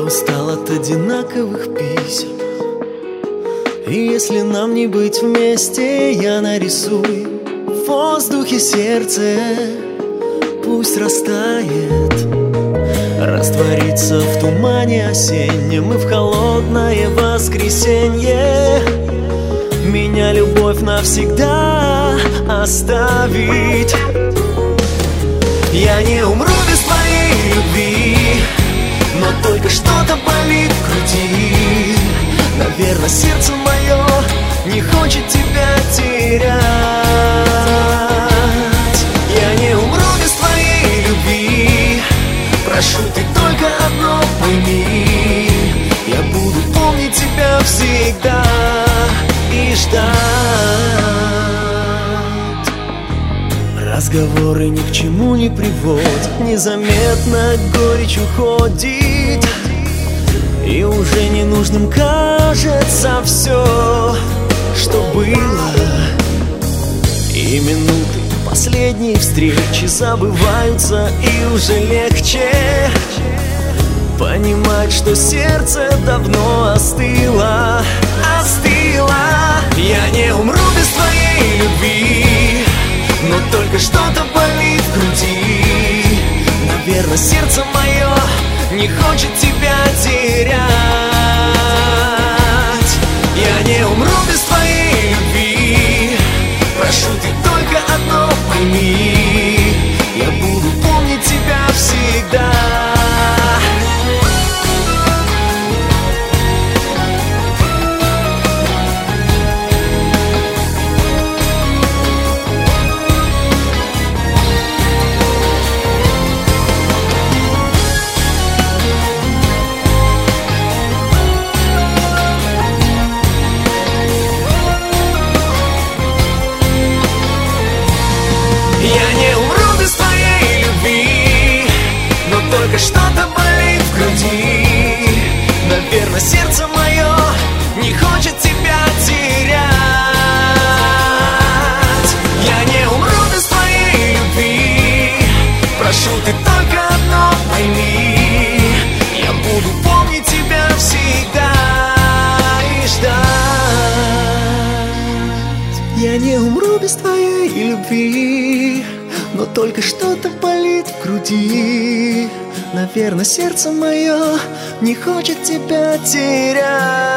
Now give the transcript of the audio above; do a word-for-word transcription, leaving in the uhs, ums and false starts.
устал от одинаковых писем, и если нам не быть вместе, я нарисую в воздухе сердце. Пусть растает, растворится в тумане осеннем, и в холодное воскресенье меня любовь навсегда оставит. Я не умру без твоей любви, но только что-то болит в груди. Наверное, сердце мое не хочет тебя терять. Я не умру без твоей любви, прошу, ты только одно пойми: я буду помнить тебя всегда и ждать. Разговоры ни к чему не приводят, незаметно горечь уходит, и уже ненужным кажется все, что было. И минуты последней встречи забываются, и уже легче понимать, что сердце давно остыло, остыло. Я не умру без твоей любви, но только что-то болит в груди. Наверное, сердце мое не хочет тебя терять. Я не умру без твоей любви, прошу, ты только одно пойми: я буду помнить тебя всегда. Только что-то болит в груди. Наверное, сердце мое не хочет тебя терять. Я не умру без твоей любви, прошу, ты только одно пойми: я буду помнить тебя всегда и ждать. Я не умру без твоей любви, но только что-то болит в груди. Наверное, сердце мое не хочет тебя терять.